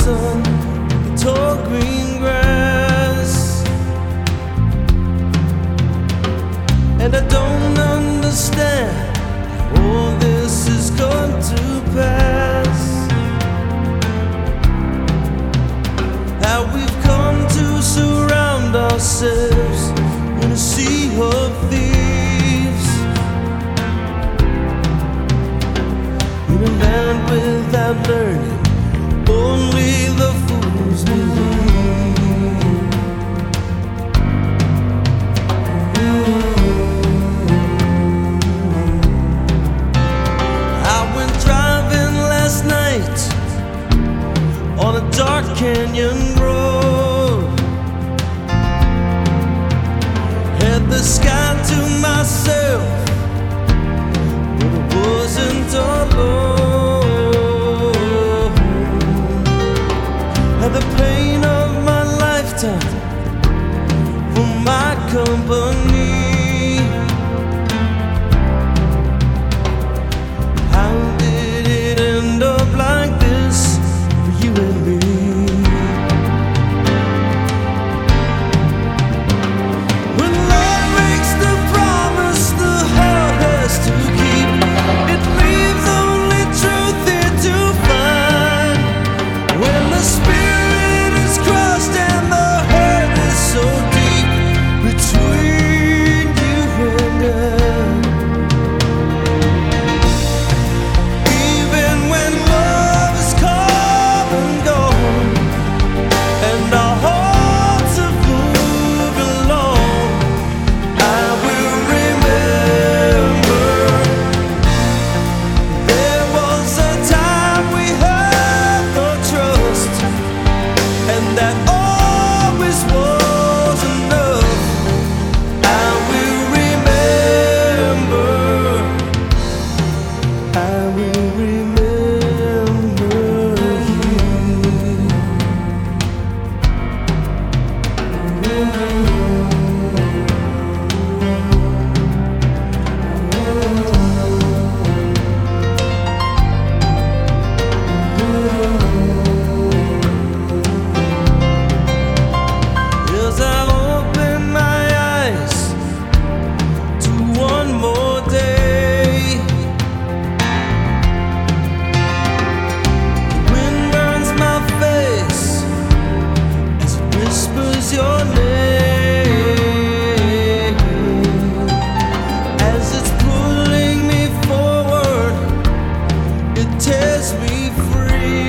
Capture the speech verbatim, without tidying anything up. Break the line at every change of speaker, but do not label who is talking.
sun, the tall green grass. And I don't understand how all this is going to pass. How we've come to surround ourselves in a sea of thieves, in a land without learning, only the fools believe. I went driving last night on a dark canyon road, had the sky to myself, but it wasn't alone. Had the pain of my lifetime for my company. How did it end up like this for you and me? When love makes the promise the heart has to keep, it leaves only truth here to find. When the spirit is crushed and the hurt is so deep between you and I, even when love is come and gone and our hearts have moved along, I will remember there was a time we had no trust, and that always was enough. I will remember, I will remember as I open my eyes to one more day. The wind burns my face as it whispers your name. As it's pulling me forward, it tears me free.